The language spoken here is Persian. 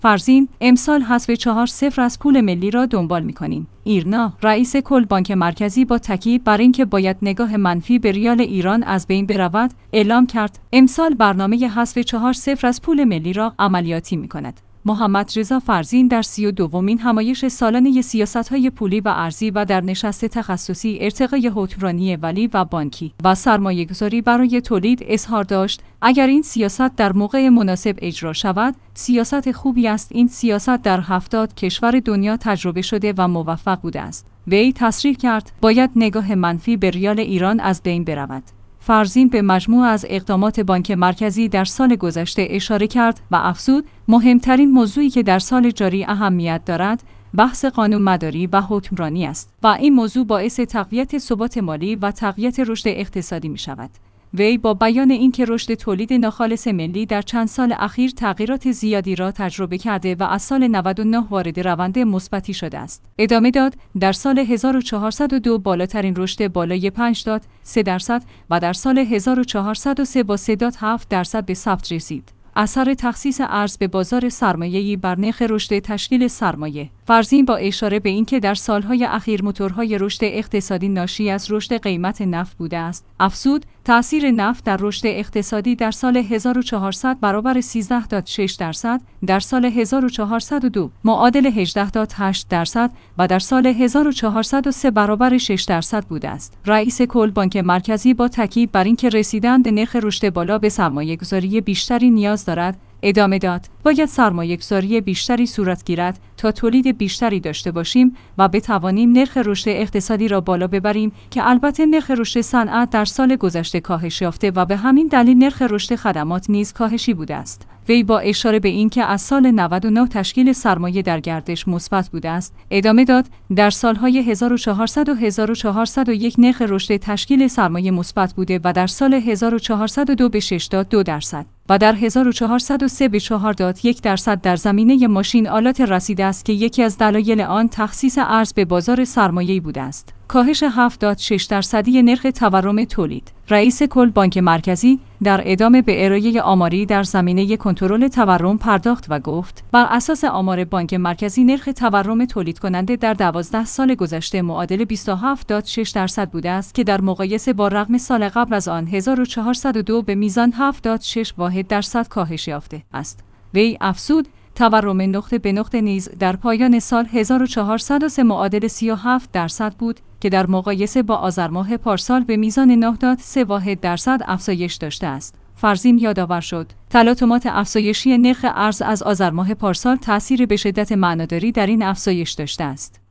فرضین امسال حذف 4-0 از پول ملی را دنبال می‌کنیم. ایرنا، رئیس کل بانک مرکزی با تاکید بر اینکه باید نگاه منفی به ریال ایران از بین برود، اعلام کرد امسال برنامه حذف 4-0 از پول ملی را عملیاتی می‌کند. محمد رضا فرزین در 32مین همایش سالانه سیاست‌های پولی و ارزی و در نشست تخصصی ارتقای حکمرانی ولی و بانکی و سرمایه‌گذاری برای تولید اظهار داشت اگر این سیاست در موقع مناسب اجرا شود، سیاست خوبی است. این سیاست در 70 کشور دنیا تجربه شده و موفق بوده است. وی تصریح کرد باید نگاه منفی به ریال ایران از بین برود. فرزین به مجموع از اقدامات بانک مرکزی در سال گذشته اشاره کرد و افزود مهمترین موضوعی که در سال جاری اهمیت دارد بحث قانونمداری و حکمرانی است و این موضوع باعث تقویت ثبات مالی و تقویت رشد اقتصادی می شود. وی با بیان اینکه رشد تولید ناخالص ملی در چند سال اخیر تغییرات زیادی را تجربه کرده و از سال 99 وارد روند مثبتی شده است، ادامه داد در سال 1402 بالاترین رشد بالای 5.3% و در سال 1403 با 3.7% به ثبت رسید. اثر تخصیص ارز به بازار سرمایه‌ای بر نرخ رشد تشکیل سرمایه. فرزین با اشاره به اینکه در سالهای اخیر موتورهای رشد اقتصادی ناشی از رشد قیمت نفت بوده است، افزود تأثیر نفت در رشد اقتصادی در سال 1400 برابر 13.6%، در سال 1402 معادل 18.8% و در سال 1403 برابر 6% بوده است. رئیس کل بانک مرکزی با تاکید بر اینکه رسیدن به نرخ رشد بالا به سرمایه‌گذاری بیشتری نیاز دارد، ادامه داد باید سرمایه‌گذاری بیشتری صورت گیرد تا تولید بیشتری داشته باشیم و بتوانیم نرخ رشد اقتصادی را بالا ببریم که البته نرخ رشد صنعت در سال گذشته کاهش یافته و به همین دلیل نرخ رشد خدمات نیز کاهشی بوده است. وی با اشاره به اینکه از سال 99 تشکیل سرمایه در گردش مثبت بوده است، ادامه داد در سالهای 1400 و 1401 نرخ رشد تشکیل سرمایه مثبت بوده و در سال 1402 به 6.2% و در 1403 به 4.1% در زمینه ماشین آلات رسیده است که یکی از دلایل آن تخصیص ارز به بازار سرمایه‌ای بوده است. کاهش 7.6% نرخ تورم تولید. رئیس کل بانک مرکزی در ادامه به ارائه آماری در زمینه کنترل تورم پرداخت و گفت بر اساس آمار بانک مرکزی نرخ تورم تولید کننده در 12 سال گذشته معادل 27.6% بوده است که در مقایسه با رقم سال قبل از آن 1402 به میزان 7.6% کاهش یافته است. وی افزود تورم نقطه به نقطه نیز در پایان سال 1403 معادل 37% بود که در مقایسه با آذر ماه پارسال به میزان 9.3% افزایش داشته است. فرزین یادآور شد تلاطمات افزایشی نرخ ارز از آذر ماه پارسال تأثیر به شدت معناداری در این افزایش داشته است.